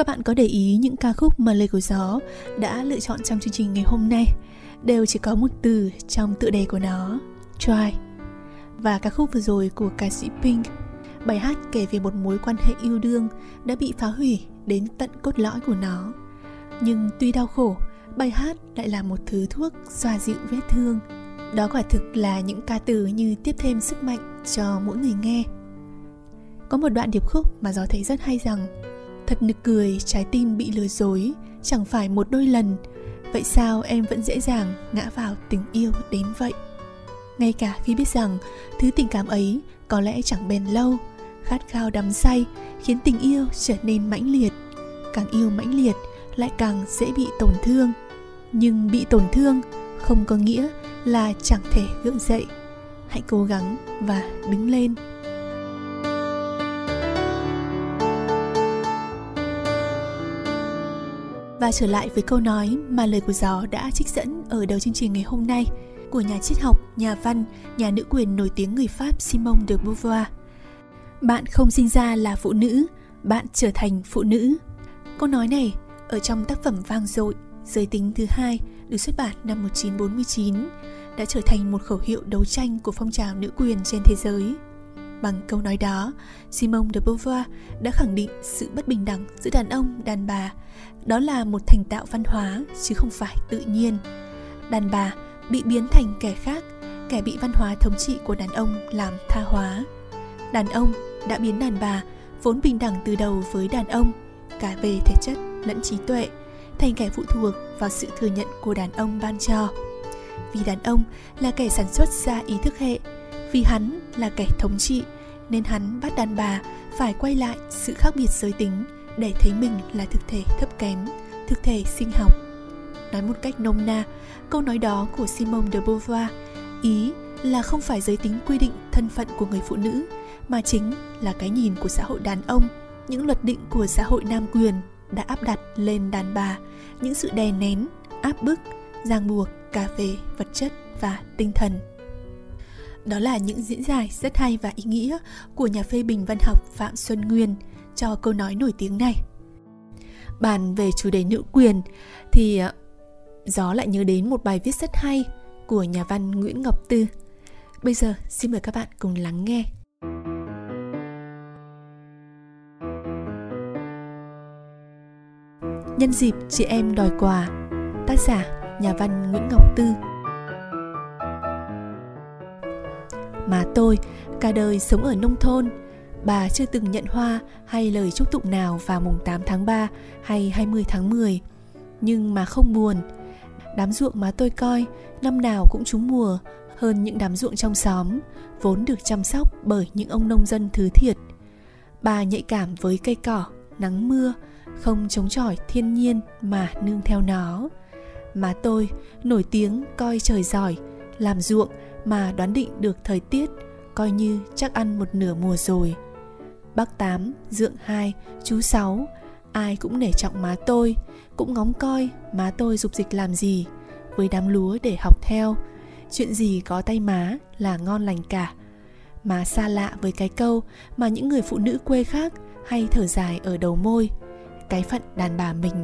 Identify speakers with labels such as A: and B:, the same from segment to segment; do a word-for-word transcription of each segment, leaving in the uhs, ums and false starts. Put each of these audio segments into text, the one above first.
A: Các bạn có để ý những ca khúc mà Lời Của Gió đã lựa chọn trong chương trình ngày hôm nay đều chỉ có một từ trong tựa đề của nó, try. Và ca khúc vừa rồi của ca sĩ Pink, bài hát kể về một mối quan hệ yêu đương đã bị phá hủy đến tận cốt lõi của nó. Nhưng tuy đau khổ, bài hát lại là một thứ thuốc xoa dịu vết thương. Đó quả thực là những ca từ như tiếp thêm sức mạnh cho mỗi người nghe. Có một đoạn điệp khúc mà Gió thấy rất hay rằng: thật nực cười, trái tim bị lừa dối, chẳng phải một đôi lần. Vậy sao em vẫn dễ dàng ngã vào tình yêu đến vậy? Ngay cả khi biết rằng thứ tình cảm ấy có lẽ chẳng bền lâu, khát khao đắm say khiến tình yêu trở nên mãnh liệt. Càng yêu mãnh liệt lại càng dễ bị tổn thương. Nhưng bị tổn thương không có nghĩa là chẳng thể gượng dậy. Hãy cố gắng và đứng lên. Và trở lại với câu nói mà Lời Của Gió đã trích dẫn ở đầu chương trình ngày hôm nay của nhà triết học, nhà văn, nhà nữ quyền nổi tiếng người Pháp Simone de Beauvoir. Bạn không sinh ra là phụ nữ, bạn trở thành phụ nữ. Câu nói này ở trong tác phẩm vang dội Giới tính thứ hai được xuất bản năm một nghìn chín trăm bốn mươi chín đã trở thành một khẩu hiệu đấu tranh của phong trào nữ quyền trên thế giới. Bằng câu nói đó, Simone de Beauvoir đã khẳng định sự bất bình đẳng giữa đàn ông, đàn bà. Đó là một thành tạo văn hóa chứ không phải tự nhiên. Đàn bà bị biến thành kẻ khác, kẻ bị văn hóa thống trị của đàn ông làm tha hóa. Đàn ông đã biến đàn bà vốn bình đẳng từ đầu với đàn ông, cả về thể chất lẫn trí tuệ, thành kẻ phụ thuộc vào sự thừa nhận của đàn ông ban cho. Vì đàn ông là kẻ sản xuất ra ý thức hệ, vì hắn là kẻ thống trị, nên hắn bắt đàn bà phải quay lại sự khác biệt giới tính để thấy mình là thực thể thấp kém, thực thể sinh học. Nói một cách nôm na, câu nói đó của Simone de Beauvoir ý là không phải giới tính quy định thân phận của người phụ nữ, mà chính là cái nhìn của xã hội đàn ông, những luật định của xã hội nam quyền đã áp đặt lên đàn bà những sự đè nén, áp bức, ràng buộc cả về vật chất và tinh thần. Đó là những diễn giải rất hay và ý nghĩa của nhà phê bình văn học Phạm Xuân Nguyên cho câu nói nổi tiếng này. Bàn về chủ đề nữ quyền thì Gió lại nhớ đến một bài viết rất hay của nhà văn Nguyễn Ngọc Tư. Bây giờ xin mời các bạn cùng lắng nghe. Nhân dịp chị em đòi quà. Tác giả nhà văn Nguyễn Ngọc Tư. Má tôi cả đời sống ở nông thôn, bà chưa từng nhận hoa hay lời chúc tụng nào vào mùng tám tháng ba hay hai mươi tháng mười. Nhưng mà không buồn, đám ruộng má tôi coi năm nào cũng trúng mùa hơn những đám ruộng trong xóm, vốn được chăm sóc bởi những ông nông dân thứ thiệt. Bà nhạy cảm với cây cỏ, nắng mưa, không chống chọi thiên nhiên mà nương theo nó. Má tôi nổi tiếng coi trời giỏi, làm ruộng mà đoán định được thời tiết, coi như chắc ăn một nửa mùa rồi. Bác Tám, Dượng Hai, chú Sáu, ai cũng nể trọng má tôi, cũng ngóng coi má tôi dục dịch làm gì, với đám lúa để học theo. Chuyện gì có tay má là ngon lành cả. Má xa lạ với cái câu mà những người phụ nữ quê khác hay thở dài ở đầu môi: cái phận đàn bà mình.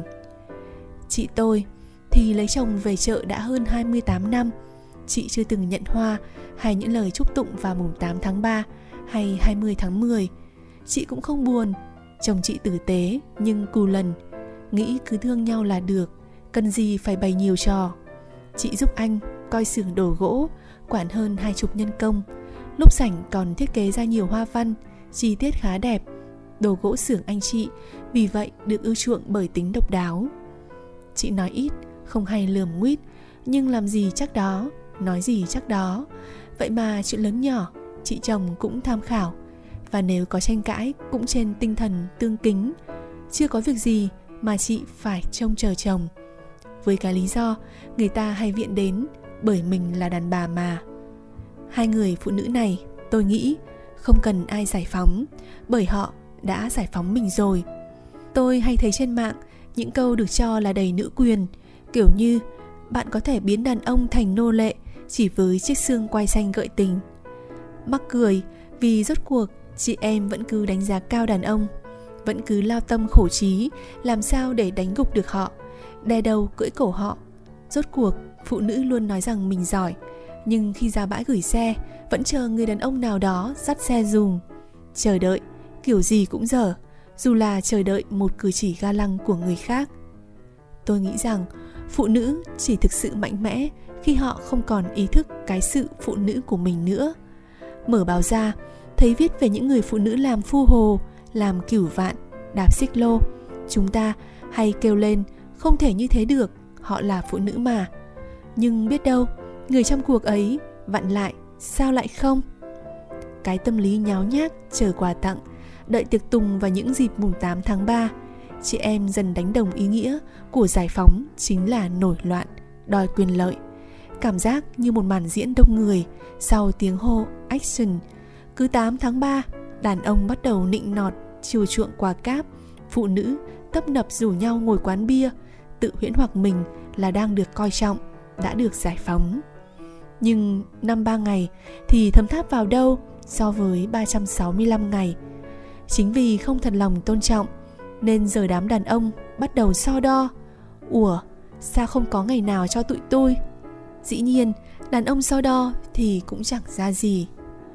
A: Chị tôi thì lấy chồng về chợ đã hơn hai mươi tám năm. Chị chưa từng nhận hoa hay những lời chúc tụng vào mùng tám tháng ba hay hai mươi tháng mười. Chị cũng không buồn. Chồng chị tử tế nhưng cù lần, nghĩ cứ thương nhau là được, cần gì phải bày nhiều trò. Chị giúp anh coi xưởng đổ gỗ, quản hơn hai chục nhân công. Lúc rảnh còn thiết kế ra nhiều hoa văn, chi tiết khá đẹp. Đồ gỗ xưởng anh chị vì vậy được ưa chuộng bởi tính độc đáo. Chị nói ít, không hay lườm nguýt, nhưng làm gì chắc đó, nói gì chắc đó. Vậy mà chuyện lớn nhỏ chị chồng cũng tham khảo, và nếu có tranh cãi cũng trên tinh thần tương kính. Chưa có việc gì mà chị phải trông chờ chồng, với cái lý do người ta hay viện đến bởi mình là đàn bà mà. Hai người phụ nữ này tôi nghĩ không cần ai giải phóng, bởi họ đã giải phóng mình rồi. Tôi hay thấy trên mạng những câu được cho là đầy nữ quyền, kiểu như bạn có thể biến đàn ông thành nô lệ chỉ với chiếc xương quai xanh gợi tình. Mắc cười vì rốt cuộc chị em vẫn cứ đánh giá cao đàn ông, vẫn cứ lao tâm khổ trí làm sao để đánh gục được họ, đè đầu cưỡi cổ họ. Rốt cuộc, phụ nữ luôn nói rằng mình giỏi, nhưng khi ra bãi gửi xe, vẫn chờ người đàn ông nào đó dắt xe giùm. Chờ đợi, kiểu gì cũng dở, dù là chờ đợi một cử chỉ ga lăng của người khác. Tôi nghĩ rằng phụ nữ chỉ thực sự mạnh mẽ khi họ không còn ý thức cái sự phụ nữ của mình nữa. Mở báo ra, thấy viết về những người phụ nữ làm phu hồ, làm cửu vạn, đạp xích lô. Chúng ta hay kêu lên không thể như thế được, họ là phụ nữ mà. Nhưng biết đâu, người trong cuộc ấy vặn lại, sao lại không? Cái tâm lý nháo nhác chờ quà tặng, đợi tiệc tùng vào những dịp mùng tám tháng ba, chị em dần đánh đồng ý nghĩa của giải phóng chính là nổi loạn, đòi quyền lợi. Cảm giác như một màn diễn đông người sau tiếng hô action. Cứ tám tháng ba, đàn ông bắt đầu nịnh nọt, chiều chuộng quà cáp, phụ nữ tấp nập rủ nhau ngồi quán bia, tự huyễn hoặc mình là đang được coi trọng, đã được giải phóng. Nhưng năm ba ngày thì thấm tháp vào đâu so với ba trăm sáu mươi lăm ngày. Chính vì không thật lòng tôn trọng nên giờ đám đàn ông bắt đầu so đo. Ủa, sao không có ngày nào cho tụi tôi? Dĩ nhiên, đàn ông so đo thì cũng chẳng ra gì.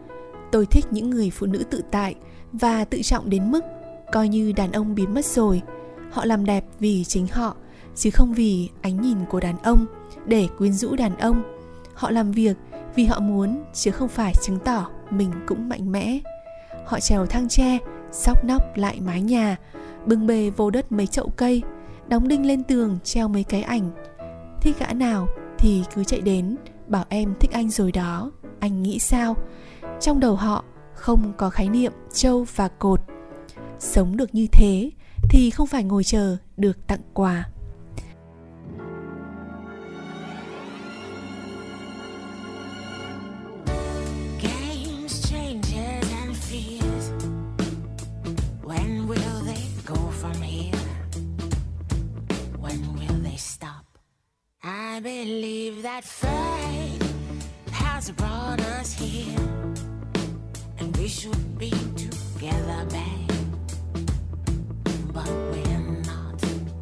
A: Tôi thích những người phụ nữ tự tại và tự trọng đến mức coi như đàn ông biến mất rồi. Họ làm đẹp vì chính họ, chứ không vì ánh nhìn của đàn ông để quyến rũ đàn ông. Họ làm việc vì họ muốn, chứ không phải chứng tỏ mình cũng mạnh mẽ. Họ trèo thang tre, xóc nóc lại mái nhà, bưng bê vô đất mấy chậu cây, đóng đinh lên tường treo mấy cái ảnh. Thích gã nào thì cứ chạy đến, bảo em thích anh rồi đó, anh nghĩ sao? Trong đầu họ không có khái niệm trâu và cột. Sống được như thế thì không phải ngồi chờ được tặng quà.
B: I believe that fate has brought us here, and we should be together, babe, but we're not.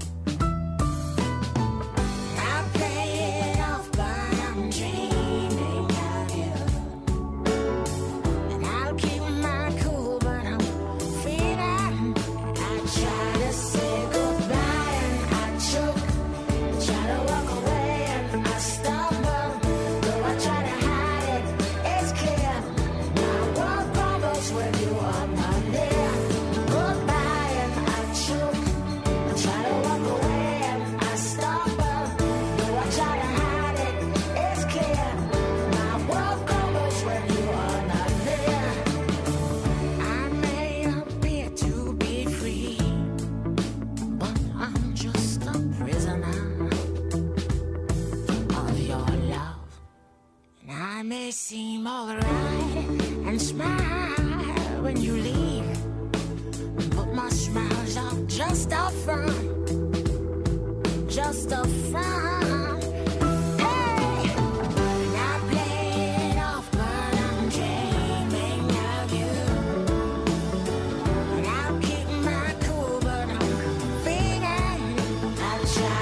B: I play it off, but I'm dreaming of you, and I'll keep my cool, but I'm feeling. I try to say goodbye and I choke, try to walk away. I may seem alright and smile when you leave, but my smile's all just a front, just a front. Hey, and I play it off, but I'm dreaming of you, and I'll keep my cool, but I'm feeling. I try